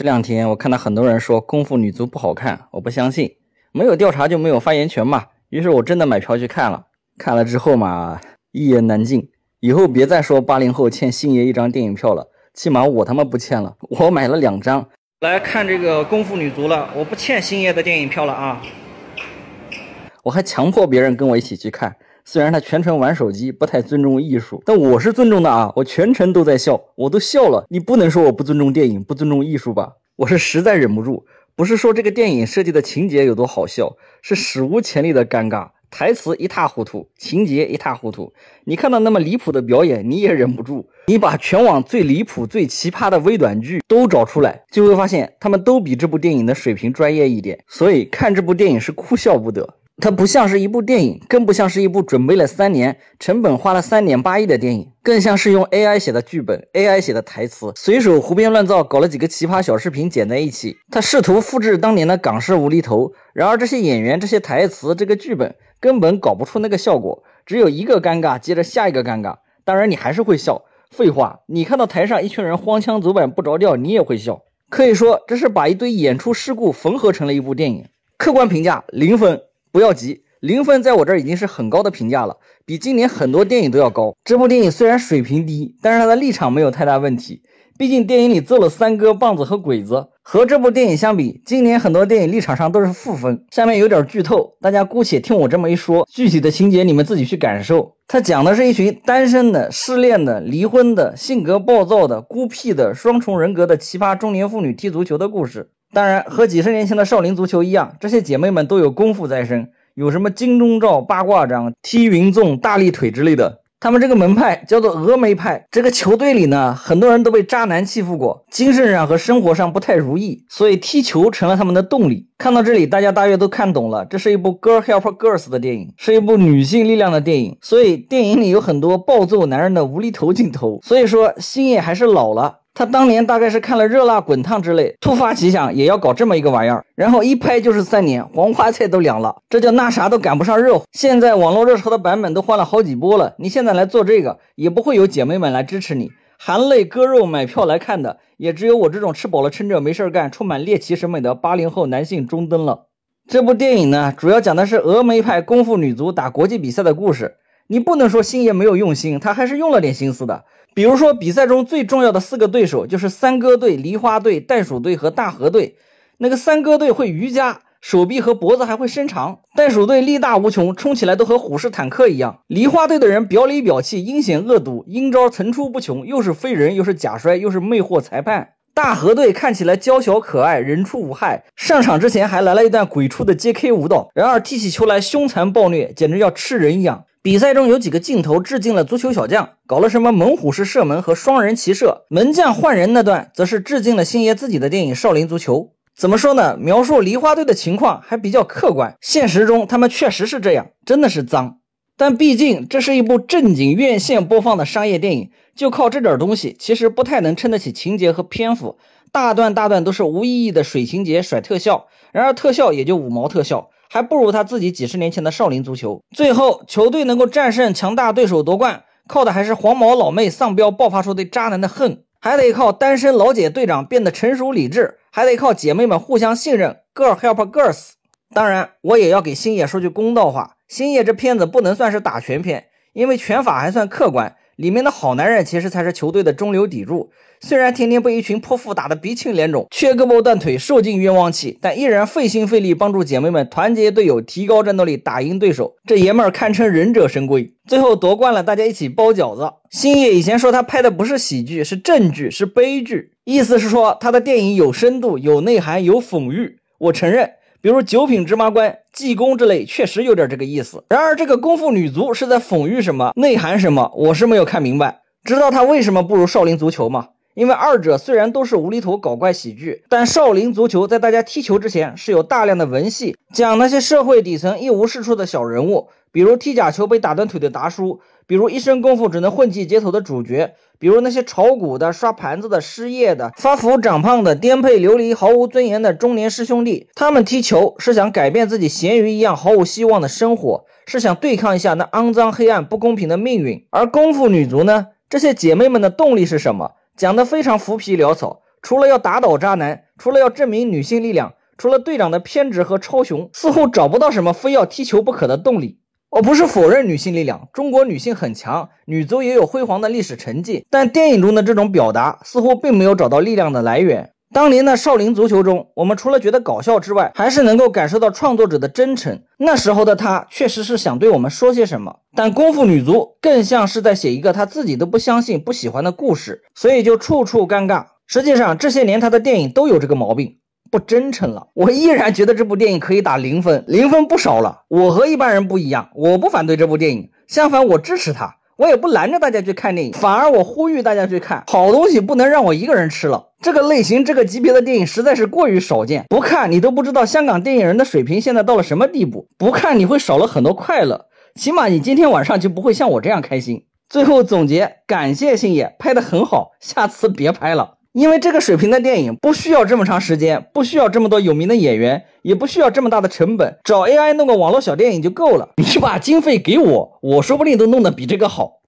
这两天我看到很多人说功夫女足不好看，我不相信，没有调查就没有发言权嘛。于是我真的买票去看了，看了之后嘛，一言难尽。以后别再说80后欠星爷一张电影票了，起码我他妈不欠了，我买了2张来看这个功夫女足了，我不欠星爷的电影票了啊！我还强迫别人跟我一起去看，虽然他全程玩手机，不太尊重艺术，但我是尊重的啊！我全程都在笑，我都笑了。你不能说我不尊重电影，不尊重艺术吧？我是实在忍不住，不是说这个电影设计的情节有多好笑，是史无前例的尴尬，台词一塌糊涂，情节一塌糊涂。你看到那么离谱的表演，你也忍不住，你把全网最离谱最奇葩的微短剧都找出来，就会发现他们都比这部电影的水平专业一点，所以看这部电影是哭笑不得。它不像是一部电影，更不像是一部准备了3年成本花了3.8亿的电影，更像是用 AI 写的剧本， AI 写的台词，随手胡编乱造搞了几个奇葩小视频剪在一起。他试图复制当年的港式无厘头，然而这些演员，这些台词，这个剧本根本搞不出那个效果，只有一个尴尬接着下一个尴尬。当然你还是会笑，废话，你看到台上一群人荒腔走板不着调，你也会笑。可以说这是把一堆演出事故缝合成了一部电影。客观评价0分，不要急，0分在我这儿已经是很高的评价了，比今年很多电影都要高。这部电影虽然水平低，但是它的立场没有太大问题，毕竟电影里揍了三哥、棒子和鬼子，和这部电影相比，今年很多电影立场上都是负分。下面有点剧透，大家姑且听我这么一说，具体的情节你们自己去感受。它讲的是一群单身的、失恋的、离婚的、性格暴躁的、孤僻的、双重人格的奇葩中年妇女踢足球的故事。当然和几十年前的少林足球一样，这些姐妹们都有功夫在身，有什么金钟罩、八卦掌、踢云纵、大力腿之类的。他们这个门派叫做峨眉派，这个球队里呢，很多人都被渣男欺负过，精神上和生活上不太如意，所以踢球成了他们的动力。看到这里，大家大约都看懂了，这是一部 Girl Help Girls 的电影，是一部女性力量的电影，所以电影里有很多暴揍男人的无厘头镜头。所以说星爷还是老了，他当年大概是看了热辣滚烫之类，突发奇想也要搞这么一个玩意儿，然后一拍就是3年，黄花菜都凉了，这叫那啥都赶不上热乎。现在网络热潮的版本都换了好几波了，你现在来做这个也不会有姐妹们来支持你，含泪割肉买票来看的也只有我这种吃饱了撑着没事干充满猎奇审美的80后男性中登了。这部电影呢，主要讲的是峨眉派功夫女足打国际比赛的故事。你不能说星爷没有用心，他还是用了点心思的。比如说比赛中最重要的4个对手就是三哥队、梨花队、袋鼠队和大河队。那个三哥队会瑜伽，手臂和脖子还会伸长，袋鼠队力大无穷，冲起来都和虎式坦克一样。梨花队的人表里表气，阴险恶毒，阴招层出不穷，又是飞人又是假摔又是魅惑裁判。大河队看起来娇小可爱，人畜无害，上场之前还来了一段鬼畜的 JK 舞蹈，然而踢起球来凶残暴虐，简直要吃人一样。比赛中有几个镜头致敬了足球小将，搞了什么猛虎式射门和双人齐射，门将换人那段则是致敬了星爷自己的电影《少林足球》。怎么说呢，描述梨花队的情况还比较客观，现实中他们确实是这样，真的是脏。但毕竟这是一部正经院线播放的商业电影，就靠这点东西其实不太能撑得起情节和篇幅，大段都是无意义的水情节甩特效，然而特效也就5毛特效，还不如他自己几十年前的少林足球。最后球队能够战胜强大对手夺冠，靠的还是黄毛老妹丧彪爆发出对渣男的恨，还得靠单身老姐队长变得成熟理智，还得靠姐妹们互相信任 Girl Help Girls。 当然我也要给星爷说句公道话，星爷这片子不能算是打拳片，因为拳法还算客观，里面的好男人其实才是球队的中流砥柱，虽然天天被一群泼妇打得鼻青脸肿，缺胳膊断腿受尽冤枉气，但依然费心费力帮助姐妹们团结队友，提高战斗力，打赢对手，这爷们儿堪称忍者神龟。最后夺冠了，大家一起包饺子。星爷以前说他拍的不是喜剧，是正剧，是悲剧，意思是说他的电影有深度，有内涵，有讽喻。我承认比如九品芝麻官、济公之类确实有点这个意思，然而这个功夫女足是在讽喻什么，内涵什么，我是没有看明白。知道他为什么不如少林足球吗？因为二者虽然都是无厘头搞怪喜剧，但少林足球在大家踢球之前是有大量的文戏，讲那些社会底层一无是处的小人物，比如踢假球被打断腿的达叔，比如一身功夫只能混迹街头的主角，比如那些炒股的、刷盘子的、失业的、发福长胖的、颠沛流离毫无尊严的中年师兄弟。他们踢球是想改变自己咸鱼一样毫无希望的生活，是想对抗一下那肮脏黑暗不公平的命运。而功夫女足呢，这些姐妹们的动力是什么？讲得非常浮皮潦草，除了要打倒渣男， 除了要证明女性力量，除了队长的偏执和超雄，似乎找不到什么非要踢球不可的动力。我不是否认女性力量，中国女性很强，女足也有辉煌的历史成绩，但电影中的这种表达似乎并没有找到力量的来源。当年的少林足球中，我们除了觉得搞笑之外，还是能够感受到创作者的真诚。那时候的他确实是想对我们说些什么，但功夫女足更像是在写一个他自己都不相信不喜欢的故事，所以就处处尴尬。实际上这些年他的电影都有这个毛病，不真诚了。我依然觉得这部电影可以打0分，0分不少了。我和一般人不一样，我不反对这部电影，相反我支持它。我也不拦着大家去看电影，反而我呼吁大家去看。好东西不能让我一个人吃了。这个类型这个级别的电影实在是过于少见，不看你都不知道香港电影人的水平现在到了什么地步，不看你会少了很多快乐，起码你今天晚上就不会像我这样开心。最后总结，感谢星爷，拍得很好，下次别拍了。因为这个水平的电影不需要这么长时间，不需要这么多有名的演员，也不需要这么大的成本，找 AI 弄个网络小电影就够了。你把经费给我，我说不定都弄得比这个好。